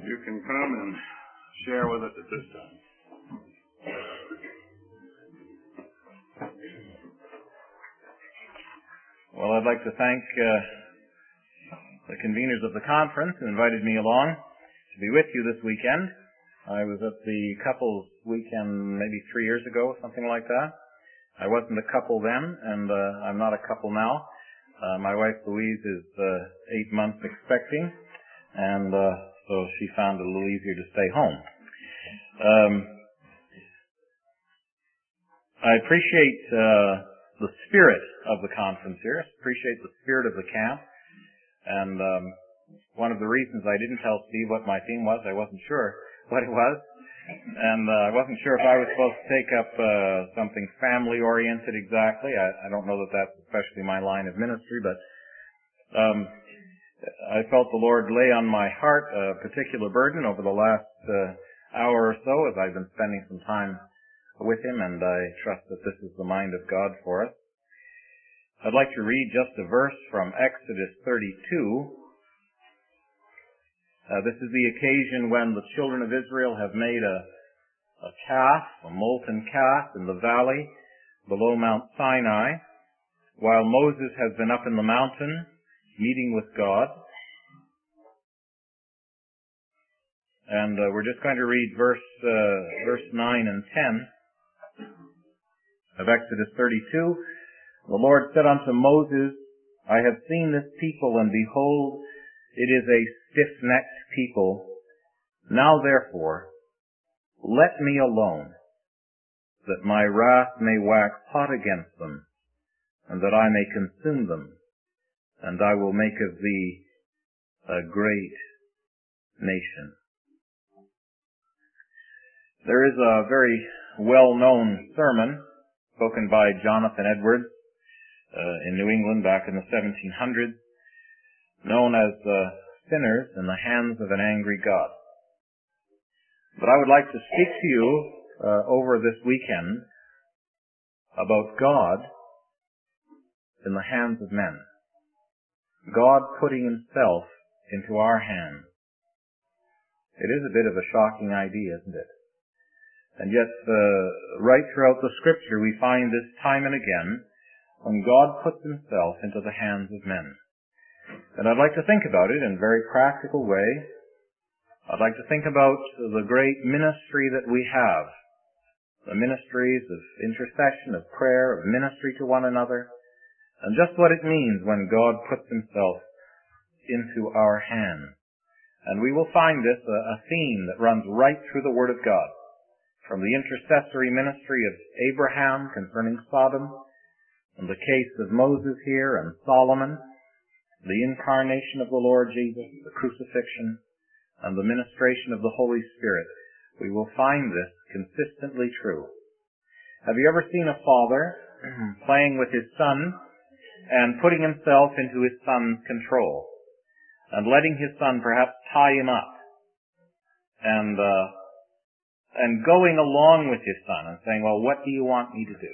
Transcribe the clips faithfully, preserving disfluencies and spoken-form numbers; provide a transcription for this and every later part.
You can come and share with us at this time. Well, I'd like to thank uh, the conveners of the conference who invited me along to be with you this weekend. I was at the couples weekend maybe three years ago, something like that. I wasn't a couple then, and uh, I'm not a couple now. Uh, my wife Louise is uh, eight months expecting, and uh, so she found it a little easier to stay home. Um, I appreciate uh, the spirit of the conference here. I appreciate the spirit of the camp. And um, one of the reasons I didn't tell Steve what my theme was, I wasn't sure what it was. And uh, I wasn't sure if I was supposed to take up uh, something family-oriented exactly. I, I don't know that that's especially my line of ministry, but um, I felt the Lord lay on my heart a particular burden over the last uh, hour or so as I've been spending some time with Him, and I trust that this is the mind of God for us. I'd like to read just a verse from Exodus thirty-two. Uh, this is the occasion when the children of Israel have made a, a calf, a molten calf in the valley below Mount Sinai, while Moses has been up in the mountain meeting with God. And uh, we're just going to read verse uh, verse nine and ten of Exodus thirty-two. The Lord said unto Moses, I have seen this people, and behold, it is a stiff-necked people. Now therefore, let me alone, that my wrath may wax hot against them, and that I may consume them, and I will make of thee a great nation. There is a very well-known sermon spoken by Jonathan Edwards uh, in New England back in the seventeen hundreds, known as uh, Sinners in the Hands of an Angry God. But I would like to speak to you uh, over this weekend about God in the hands of men. God putting Himself into our hands. It is a bit of a shocking idea, isn't it? And yet, uh, right throughout the Scripture, we find this time and again when God puts Himself into the hands of men. And I'd like to think about it in a very practical way. I'd like to think about the great ministry that we have, the ministries of intercession, of prayer, of ministry to one another, and just what it means when God puts Himself into our hands. And we will find this a, a theme that runs right through the Word of God, from the intercessory ministry of Abraham concerning Sodom, and the case of Moses here and Solomon, the incarnation of the Lord Jesus, the crucifixion, and the ministration of the Holy Spirit. We will find this consistently true. Have you ever seen a father playing with his son and putting himself into his son's control and letting his son perhaps tie him up and uh, and going along with his son and saying, well, what do you want me to do?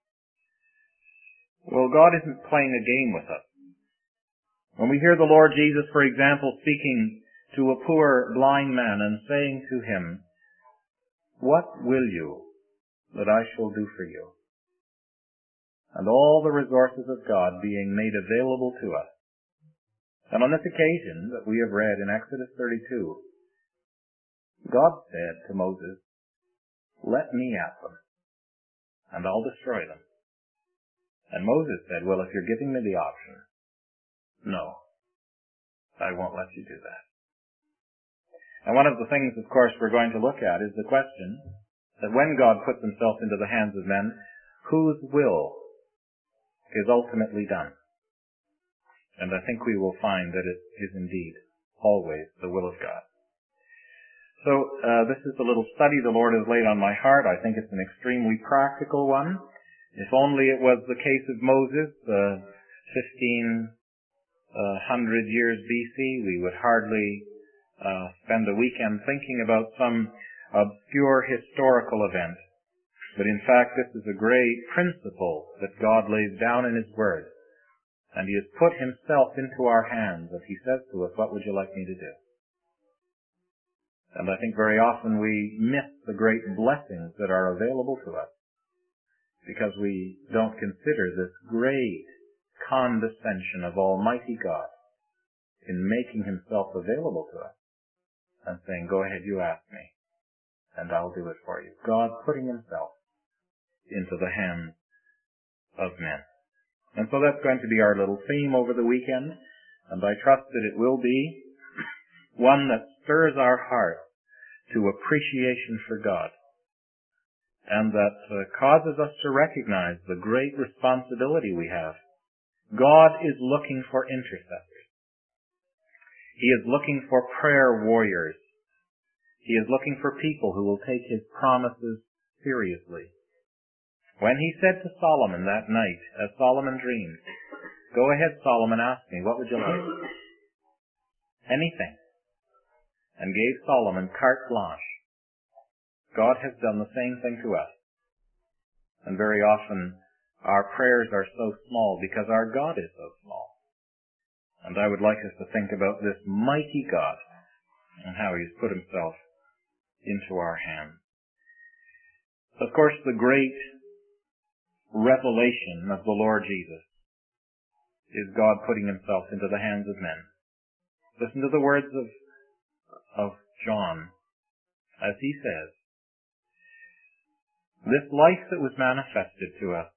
Well, God isn't playing a game with us. When we hear the Lord Jesus, for example, speaking to a poor blind man and saying to him, what will you that I shall do for you? And all the resources of God being made available to us. And on this occasion that we have read in Exodus thirty-two, God said to Moses, let me at them, and I'll destroy them. And Moses said, well, if you're giving me the option, no, I won't let you do that. And one of the things, of course, we're going to look at is the question that when God puts Himself into the hands of men, whose will is ultimately done? And I think we will find that it is indeed always the will of God. So uh, this is the little study the Lord has laid on my heart. I think it's an extremely practical one. If only it was the case of Moses, uh, fifteen hundred years B C, we would hardly uh, spend a weekend thinking about some obscure historical event. But in fact, this is a great principle that God lays down in His Word. And He has put Himself into our hands, as He says to us, what would you like me to do? And I think very often we miss the great blessings that are available to us because we don't consider this great condescension of Almighty God in making himself available to us and saying, go ahead, you ask me, and I'll do it for you. God putting himself into the hands of men. And so that's going to be our little theme over the weekend, and I trust that it will be one that stirs our heart to appreciation for God, and that uh, causes us to recognize the great responsibility we have. God is looking for intercessors. He is looking for prayer warriors. He is looking for people who will take his promises seriously. When he said to Solomon that night, as Solomon dreamed, go ahead, Solomon, ask me, what would you like? Anything. And gave Solomon carte blanche. God has done the same thing to us. And very often our prayers are so small because our God is so small. And I would like us to think about this mighty God and how he's put himself into our hands. Of course, the great revelation of the Lord Jesus is God putting himself into the hands of men. Listen to the words of, of John as he says, this life that was manifested to us,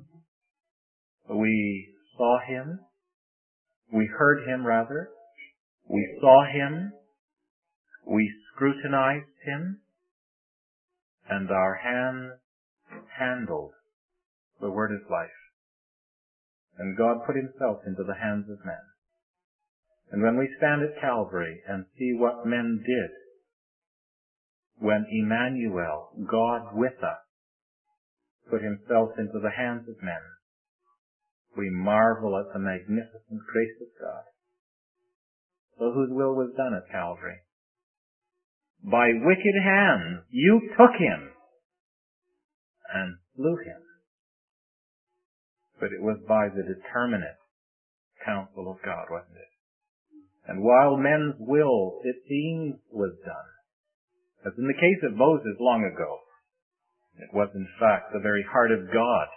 we saw him, we heard him rather, we saw him, we scrutinized him, and our hands handled the word of life. And God put himself into the hands of men. And when we stand at Calvary and see what men did when Emmanuel, God with us, put himself into the hands of men, we marvel at the magnificent grace of God. So whose will was done at Calvary? By wicked hands you took him and slew him. But it was by the determinate counsel of God, wasn't it? And while men's will, it seems, was done, as in the case of Moses long ago, it was in fact the very heart of God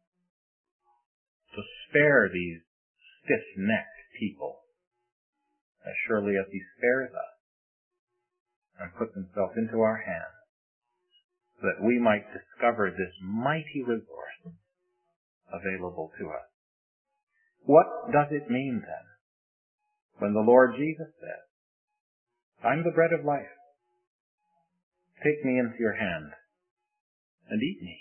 to spare these stiff-necked people as surely as he spares us and puts himself into our hands so that we might discover this mighty resource available to us. What does it mean then when the Lord Jesus says, I'm the bread of life. Take me into your hand and eat me.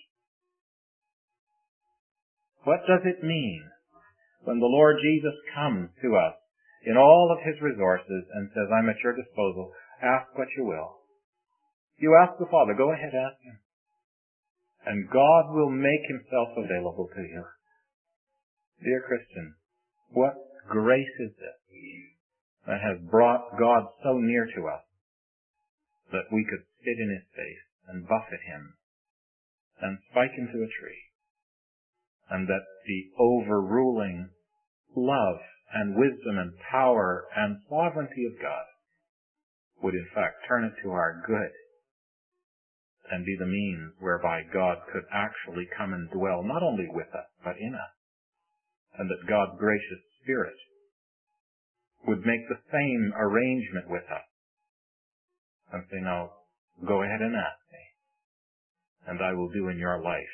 What does it mean when the Lord Jesus comes to us in all of his resources and says, I'm at your disposal, ask what you will. You ask the Father, go ahead, ask him. And God will make himself available to you. Dear Christian, what grace is this that has brought God so near to us that we could spit in his face and buffet him and spike him to a tree, and that the overruling love and wisdom and power and sovereignty of God would in fact turn it to our good and be the means whereby God could actually come and dwell not only with us, but in us. And that God's gracious Spirit would make the same arrangement with us and say, no, go ahead and ask me, and I will do in your life,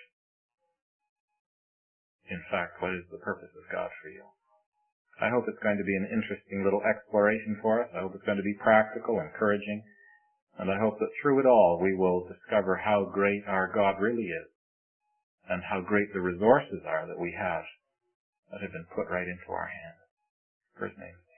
in fact, what is the purpose of God for you. I hope it's going to be an interesting little exploration for us. I hope it's going to be practical, encouraging, and I hope that through it all we will discover how great our God really is and how great the resources are that we have that have been put right into our hands. For his name.